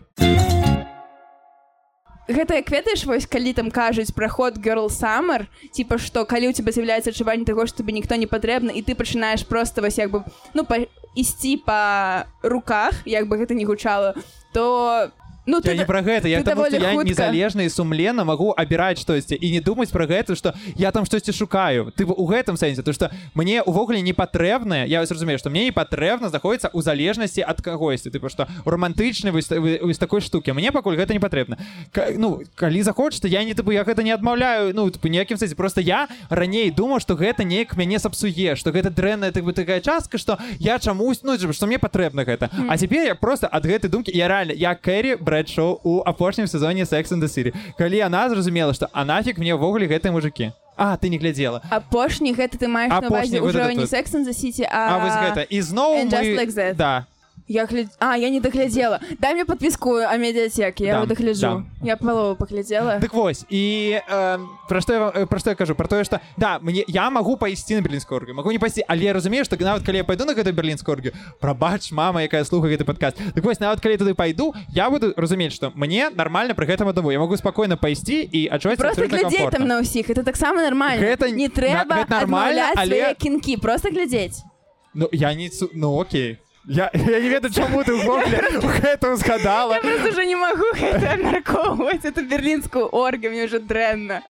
Гэта як ведаеш, вось калі там кажуць пра ход Girl Summer, типа што калі ў цябе з'яўляецца адчуванне таго, што тебе ніхто не патрэбны, і ты пачынаеш проста вось як бы ісці па руках, як бы гэта не гучала, то ну, я не про гэта, я тому что я незалежна і сумленно могу абіраць штосьці і не думаць про гэта, што я там штосьці шукаю. Ты у гэтым сэнсе, то што мне увогуле не патрэбна, я разумею, што мне не патрэбна знаходзіцца ў залежнасці ад кагосьці, типа што романтычны вось такой штукі. Мне пакуль гэта не патрэбна. Ну, калі захочаце, я не типу я гэта не адмаўляю, ну, типу ніякім сэнсе. Просто я раней думаў, што гэта неяк мяне сапсуе, што гэта дрэнная такая частка, што я чамусь, ну, што мне патрэбна гэта. А цяпер я просто ад гэтай думкі, я реально, я Кэрі Брэдшоу у апошнім сезоне Sex and the City. Калі яна зразумела, што а нафіг мне ўвогуле гэтыя мужыкі. А, ты не глядзела. Апошні гэта ты маеш на увазе ўжо не Sex and the City, а вось гэта. І зноў And Just Like That. Да. Я не доглядела. Дай мне подписку о медиатеке, я его догляджу. Я полову поглядела. Так вось, і про што я кажу? Про тое, што да, я магу пайсці на берлінскую оргію, магу не пайсці, але я разумею, што нават калі я пайду на гэту берлінскую оргію, прабач, мама, якая слухае гэты падкаст. Так вось, нават калі туды пайду, я буду разумець, што мне нармальна пры гэтым адаму. Я магу спакойна пайсці і адчуваць абсолютна комфортна. Просто глядзець там на ўсіх, это таксама нармальна. Не трэба адмаўляць свае кінкі, просто глядзець. Ну, я не... Ну, окей. Я не ведаю, чаму ты ўвогуле гэта згадала. Я просто уже не могу гэта абмяркоўваць, эту берлінскую оргію, мне уже дрэнна.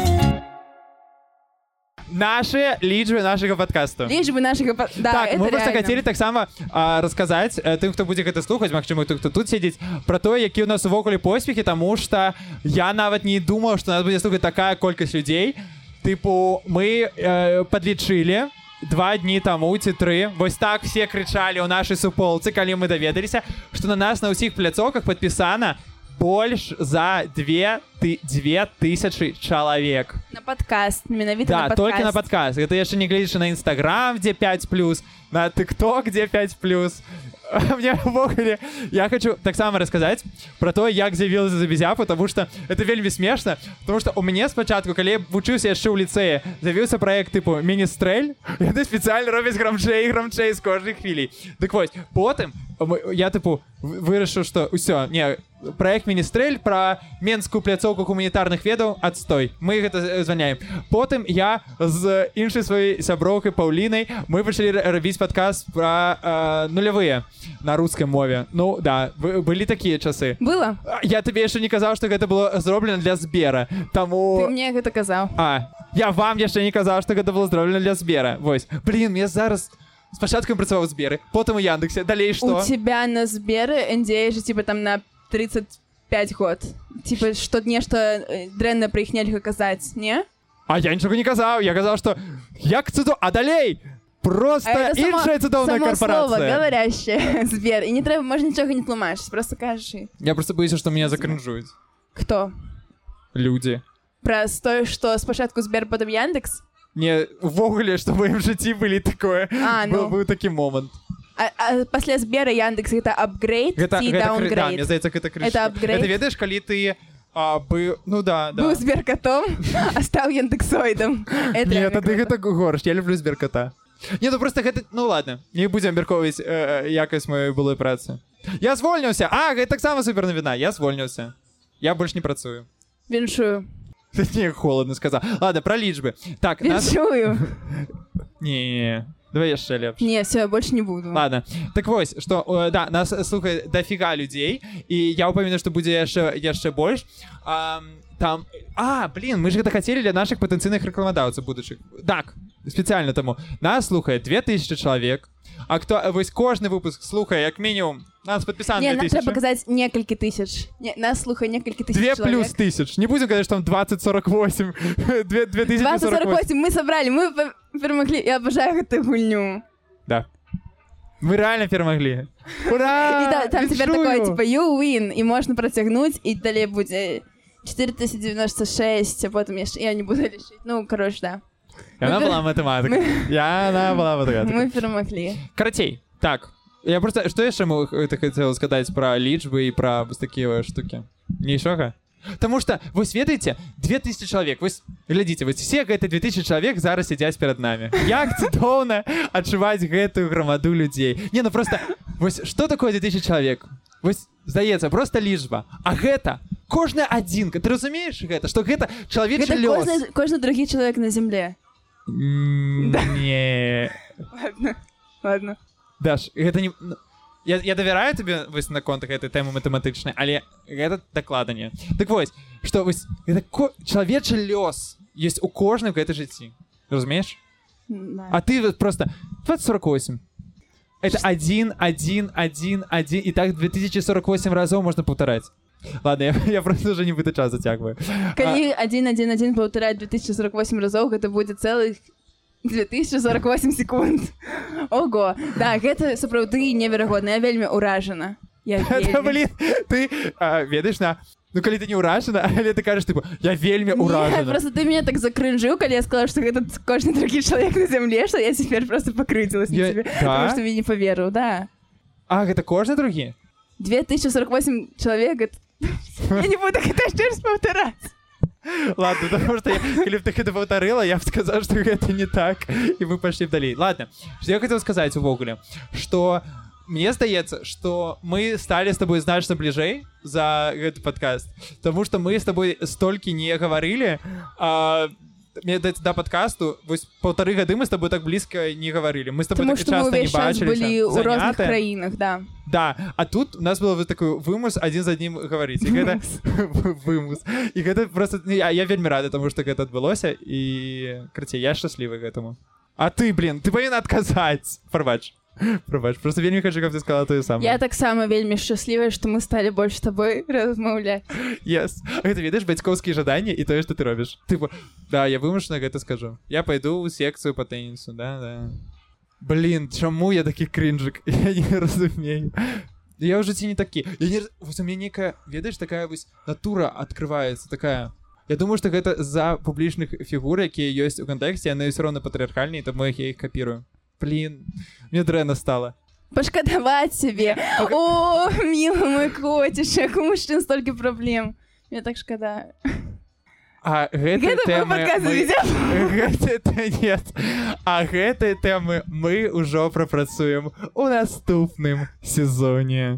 Наши лічбы нашага падкасту. Лічбы нашага падкасту, да, так, это мы просто реально. хацелі таксама расказаць тым, хто будзе гэта слухаць, магчыма, той, хто тут сядзіць, пра тое, які ў нас увогуле поспехі, таму што я нават не думаў, што нас будзе слухаць такая колькасць людзей. Тыпу, мы падлічылі 2 дні таму ці 3. Вось так все крычалі ў нашай суполцы, калі мы даведаліся, што на нас на ўсіх пляцоўках падпісана больш за 2000 чалавек. На падкаст, менавіта да, на падкаст. Толькі на падкаст. Гэта яшчэ не глядзячы на Instagram, дзе 5+, на TikTok, дзе 5+. Мне ўвогуле, я хочу таксама расказаць пра то, як з'явілася Забезя, потому что это вельмі смешна, потому что у мяне спачатку, калі я вучыўся яшчэ ў ліцэе, з'явіўся праект типу Міністрэль, яны спецыяльна робяць грамчэй з кожнай хвілі. Дык вось, потым я типу вырашыў, што ўсё, не, проект Міністрэль пра менскую пляцоўку гуманітарных ведаў адстой. Мы гэта звальняем. Потым я з іншай сваёй сяброўкай Паўлінай мы пачалі рабіць падкаст пра нулявыя на рускай мове. Ну, да, былі такія часы. Было? Я табе яшчэ не казаў, што гэта было зроблена для Сбера. Таму... Ты мне гэта казаў. Я вам яшчэ не казаў, што гэта было зроблена для Сбера. Вось. Блин, мне зараз... Спачатку я працаваў у Сберы, потым у Яндексе. Далей што? У тебя на Сберы NDA же типа там на 35 год. Типа, што нешта дрэнна пра іх нельга казаць, не? А я нічога не казаў. Я казаў, што як цудоўна. А далей! Просто іншая цудоўная корпорація. Само слово говорящее, Сбер. І не трэба, можна нічога не тлумачыць, просто кажы. Я просто боюся, што меня закринжують. Кто? Люди. Про тое, што спачатку Сбер, потым Яндекс? Не, увогуле, што в маім жыцці былі такое. Быў такі момант. А пасля Сбера Яндекс гэта апгрейд ці даунгрейд? Да, мне здаецца, гэта крыша. Это апгрейд? Это ведаеш, калі ты быў... Ну да. Быў Сберкотом, а стаў Яндексоидом. Не, тады гэта горш. Я люблю Сберкота. Не, ну просто гэта... Ну ладно, не будзем абмяркоўваць якасць маёй былой працы. Я звольніўся! Гэта таксама супер навіна. Я звольніўся. Я больш не працую. Віншую. Не, холодно сказал. Ладно, про лічбы. Так, віншую. Не, давай яшчэ лепш. Не, все, больше не буду. Ладно. Так вось, што, да, нас слухае дофига людзей, і я ўпэўнены, што будзе яшчэ больш. Там... блин, мы ж гэта хацелі для нашых патэнцыйных рэкламадаўцаў будучых. Так, спецыяльна таму. Нас слухае 2000 чалавек. А кто, вось кожны выпуск слухае, як мінімум, нас падпісана 2000. Не, нам трэба казаць некалькі тысяч. Нас слухае некалькі тысяч 2 плюс тысяч. Не будем казаць, что там 2048. 2048 мы собрали, мы перемогли. Я обожаю эту гульню. Да. Мы реально перемогли. Ура! И да, там теперь такое, типа, you win, и можно протягнуть, и далее будет 4096, а потом я не буду лишить. Ну, короче, да. Она была математика. Она была математика. Мы перемогли. Карацей, так. Я просто... Што яшчэ мы хотел сказаць пра лічбы і пра вось такія штукі? Нічога? Таму што вось ведаеце 2000 чалавек вось глядзіце вось все гэта 2000 чалавек зараз сядзяць перад намі як цудоўна адчуваць гэтую грамаду людзей ну просто вось что такое 2000 чалавек вось здаецца просто лічба а гэта кожная адзінка ты разумееш гэта што гэта чалавечы лёс кожны другі чалавек на земле не ладно Даш гэта не Я давяраю тебе вось наконт гэтай тэмы матэматычнай, але гэта дакладанне. Так вось, што вось гэта чалавечы лёс ёсць у кожным гэтай жыцці. Разумееш? Да. А ты вот просто 2048. Это 1, 1, 1, 1 і так 2048 разоў можна паўтараць. Ладно, я просто уже не буду час зацягваю. Калі 1, 1, 1 паўтараць 2048 разоў, гэта будзе цэлых 2048 секунд. Ого, да, гэта сапраўды неверагодна. Я вельмі ўражана. Блин, ты ведаеш на... Ну, калі ты не ўражана, але ты кажаш, типу, я вельмі ўражана. Не, просто ты меня так закрынжыў, калі я сказала, што гэта кожны другі чалавек на зямле, што я цяпер просто пакрыцілась на тебе. Потому что я не поверыў, да. А, гэта кожны другі? 2048 чалавек, я не буду гэта яшчэ раз паўтараць. Ладно, потому что калі б ты гэта паўтарыла, я б сказаў, што гэта не так, і мы пайшлі б далей. Ладно, што я хацеў сказаць увогуле, што мне здаецца, што мы сталі з табой значна бліжэй за гэты падкаст, таму што мы з табой столькі не гаварылі, мне даецца да падкасту, вось 1,5 гады мы з табой так блізка не гаварылі. Мы з табой так часта не бачыліся. Таму што мы ўвесь час былі ў розных краінах, да. Да, а тут у нас было вот такой вымус адзін з аднім гаварыць. І гэта вымус. І гэта просто я вельмі рада таму, што гэта адбылося і карацей, я шчаслівы гэтаму. А ты, блин, ты павінна адказаць. Прабач, просто вельмі хочу, каб ты сказала тое самае. Я таксама вельмі шчаслівая, што мы сталі больш з табой размаўляць. Yes. Гэта ведаеш бацькоўскія жаданні і тое, што ты робіш. Типу, да, я вымушана гэта скажу. Я пайду ў секцыю па тэнісу, да. Блин, чаму я такі крінжык? Я не разумею. Я ў жыцці не такі. Вось у мяне нейкая, ведаеш, такая вось натура адкрываецца, такая... Я думаю, што гэта з-за публічных фігур, якія ёсць у кантэксце, яны ўсё роўна патрыархальныя, таму я іх капірую. Блин, мне дрэнна стала. Пашкадаваць сябе. О, милый мой котішак, у мужчин столькі праблем. Мне так шкада. А гэтай тэмы мы ўжо прапрацуем у наступным сезоне.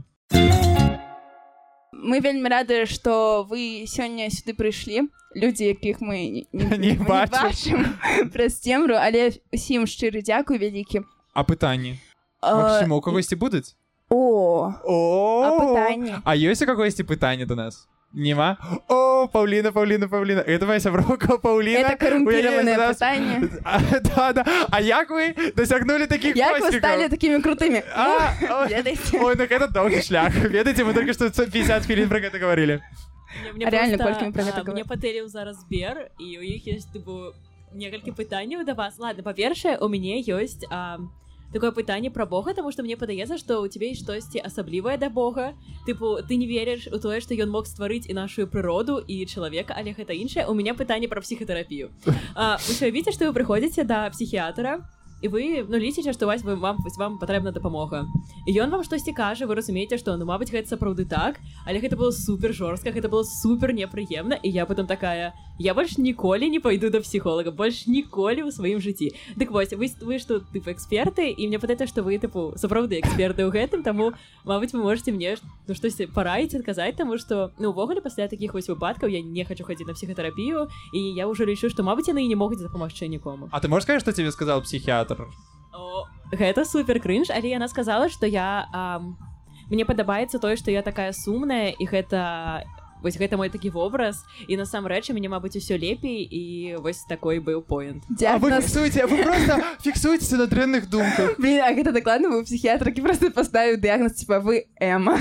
Мы вельмі рады, што вы сёння сюды прыйшлі. Людзі, якіх мы не бачым праз цемру, але усім шчыры дзякуй вялікі. А пытанні? Максіма, у кагосьці будуць? А пытанні? А ёсць у кагосьці пытанні до нас? Нема? О, Паўліна. Это моя сяброўка Паўліна. Это карумпіраванае пытанне. Да. А як вы дасягнулі такіх хвосцікаў? Як вы сталі такімі крутымі? Ведаеце? Ой, так это доўгі шлях. Ведаеце, мы только што 50 хвілін про гэта гаварылі. Реально, колькі мы про гэта мне патэліў зараз збер, і у іх ёсць, некалькі пытанняў да вас. Ладно, па-першае, у мяне ёсць такое пытанне пра Бога, таму што мне падаецца, што ў цябе штосьці асаблівае да Бога. Ты не верыш у тое, што ён мог стварыць і нашу прыроду, і чалавека, але гэта іншае. У мяне пытанне пра псіхатэрапію. Вы видите, што вы прыходзіце да псіхіатра, і вы, лічыце, што вам патрэбна дапамога. І ён вам штосьці кажа, вы разумееце, што, мабыць, гэта сапраўды так, але гэта было супер жорстка, гэта было супер непрыемна, і я потом такая, я больш ніколі не пайду да псіхолага, больш ніколі ў сваім жыцці. Дык вось, вы што, эксперты, і мне падаецца, што вы, сапраўды эксперты ў гэтым, таму, мабыць, вы можете мне штосьці параіць, адказаць, таму што, увогуле, пасля такіх вось выпадкаў я не хочу хадзіць на псіхатэрапію, і я ўжо лічу, што, мабыць, яны і не могуць дапамагчы нікому. А ты можаш сказаць, што тебе сказал псіхіатр? Гэта супер крынж, але яна сказала, што мне падабаецца тое, што я такая сумная, і гэта мой такі вобраз, і насамрэч мне, мабыць, усё лепей, і вось такой быў поінт. А вы просто фіксуйцеся на дрэнных думках. Блин, а гэта дакладна быў псіхіатр, які просто паставіў дыягноз, типа, вы Эма.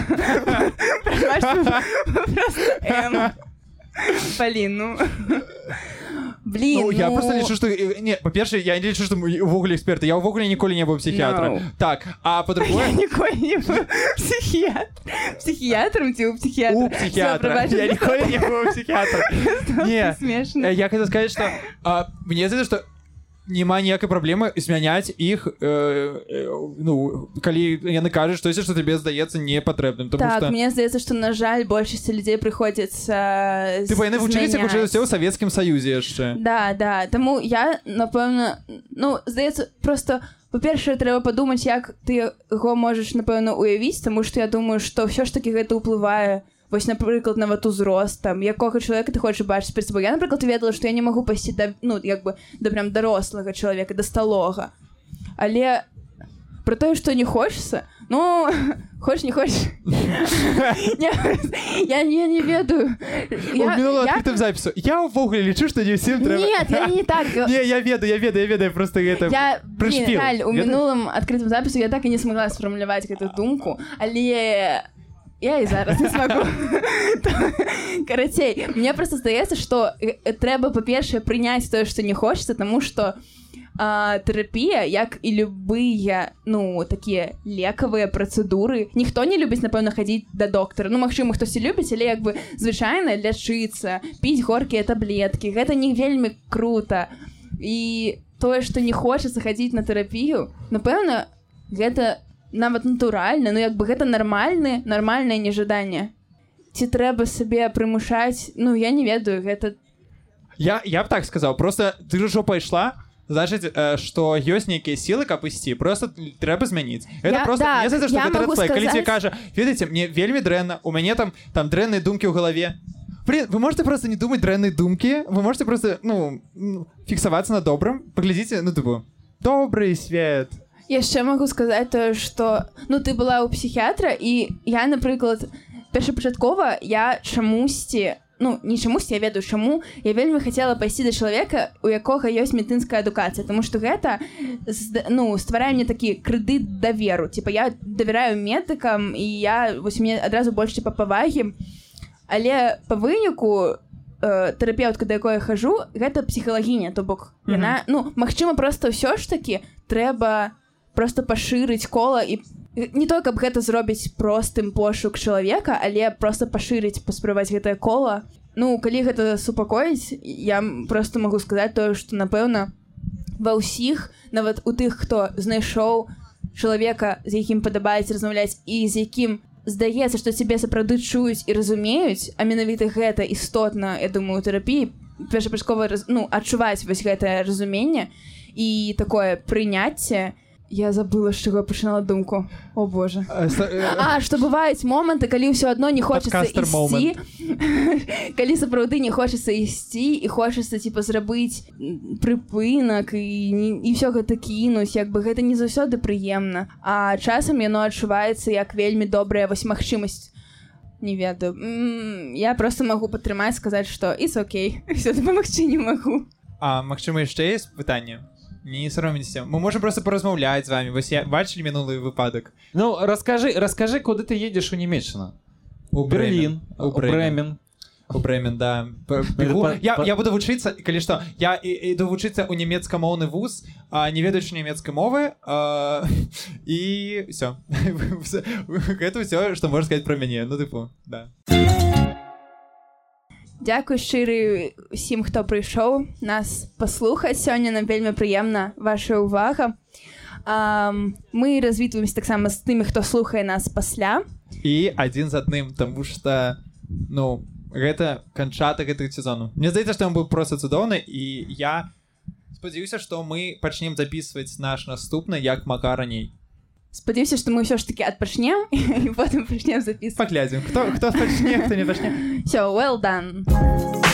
Просто Эма. Блин, Блин, я просто лічу, што... Не, па-першае, я не лічу, што мы увогуле эксперты. Я увогуле ніколі не быў псіхіатрам. Так, а па-другое... Я ніколі не быў псіхіатрам ці ў псіхіатра? У псіхіатра. Я ніколі не быў псіхіатрам. Не, смешна. Я хацеў сказаць, што... Мне здаецца, што няма ніякай праблемы змяняць іх ну калі яны кажуць штосьці, што табе здаецца непатрэбным. Так, что... мне здаецца, што на жаль большасці людзей прыходзіцца типа яны вучыліся хутчэй за ўсё ў Савецкім Саюзе яшчэ. Да, таму я напэўна, ну здаецца, просто па-першае трэба падумаць, як ты яго можаш напэўна уявіць, таму што я думаю, што ўсё ж такі гэта ўплывае. Вось, напрыклад, нават узрост, там, якога чалавека ты хочаш бачыць перад сабой. Я, напрыклад, ведала, што я не магу пайсці да, ну, як бы, да прям дарослага чалавека, да сталога. Але пра тое, што не хочацца, ну, хочаш, не хочаш. Я не ведаю. У мінулым адкрытым запісу. Я ўвогуле лічу, што не ўсім трэба... Нет, я не так. Не, я ведаю, просто гэта прышпіл. У мінулым адкрытым запісу я так і не смагла сфармуляваць гэту думку, але... Я і зараз не смогу. Карацей, мне просто здаецца, што трэба, па-першае, прыняць тое, што не хочацца, таму што тэрапія, як і любыя, ну, такія лекавыя працэдуры, ніхто не любіць, напэўна, хадзіць да доктара. Ну, магчыма, хтосьці любіць, але як бы звычайна лячыцца, піць горкія таблеткі. Гэта не вельмі крута. І тое, што не хочацца хадзіць на тэрапію, напэўна, гэта нават натуральна, ну як бы гэта нармальнае нежаданне. Ці трэба сабе прымушаць, ну я не ведаю, гэта... Я б так сказаў, просто ты ж ужо пайшла, значыць, што ёсць нейкія сілы, каб ісці, просто трэба змяніць. Это просто, мне здаецца, што гэта рэдфлэг. Калі тебе кажа, ведаеце, мне вельмі дрэнна, у мяне там дрэнныя думкі ў галаве. Блин, вы можете просто не думаць дрэнныя думкі, вы можете просто, ну, фіксавацца на добрым, паглядзіце, ну, типу, добрый свет. Яшчэ магу сказаць тое, што ну ты была ў псіхіатра, і я, напрыклад, першапачаткова я чамусьці, ну не чамусьці, я ведаю чаму, я вельмі хацела пайсці да чалавека, у якога ёсць медыцынская адукацыя, таму што гэта ну стварае мне такі крэдыт даверу, типа я давяраю медыкам, і я вось мне адразу больш типа павагі, але па выніку тэрапеўтка, да якой я хожу, гэта псіхалагіня, то бок яна, ну магчыма, просто ўсё ж такі трэба просто пашырыць кола, і не то, каб гэта зробіць простым пошук чалавека, але просто пашырыць, паспрабаваць гэтае кола. Ну, калі гэта супакоіць, я просто магу сказаць тое, што, напэўна, ва ўсіх, нават у тых, хто знайшоў чалавека, з якім падабаецца размаўляць, і з якім здаецца, што цябе сапраўды чуюць і разумеюць, а менавіта гэта істотна, я думаю, у тэрапіі, першапачаткова, ну, адчуваць вось гэтае разуменне і такое прыняцце. Я забыла, з чаго пачынала думку. О, Боже. Што бываюць моманты, калі ўсё адно не хочацца ісці. Калі сапраўды не хочацца ісці і хочацца, типа, зрабіць прыпынак і ўсё гэта кінуць, як бы гэта не заўсёды прыемна. А часам яно адчуваецца як вельмі добрая вось магчымасць. Не ведаю. Я просто магу падтрымаць, сказаць, што it's okay. Всё дапамагчы не магу. А магчыма, яшчэ ёсць пытанне? Не саромейся. Мы можем просто поразмаўляць з вами. Вось я бачылі мінулы выпадак. Ну, расскажи, куды ты едзеш у Нямецчыну? У Берлін, у Брэмен. У Брэмен, да. Я буду вучыцца, калі што, я іду вучыцца ў нямецкамоўны вуз, не ведаючы нямецкай мовы, і ўсё. Гэта ўсё, што можна сказаць пра мяне. Ну, тыпу, да. Дзякуй шчыры усім, хто прыйшоў нас паслухаць сёння. Нам вельмі прыемна ваша ўвага. Мы развітваемся таксама з тымі, хто слухае нас пасля. І адзін з адным, таму што, ну, гэта канчатак гэтага сезону. Мне здаецца, што ён быў проста цудоўны, і я спадзяюся, што мы пачнем запісваць наш наступны як мага раней. Спадзяюся, што мы ўсё ж такі адпачнем і потым пачнем запісваць. Паглядзім, хто пачне, хто не пачне. Всё, well done.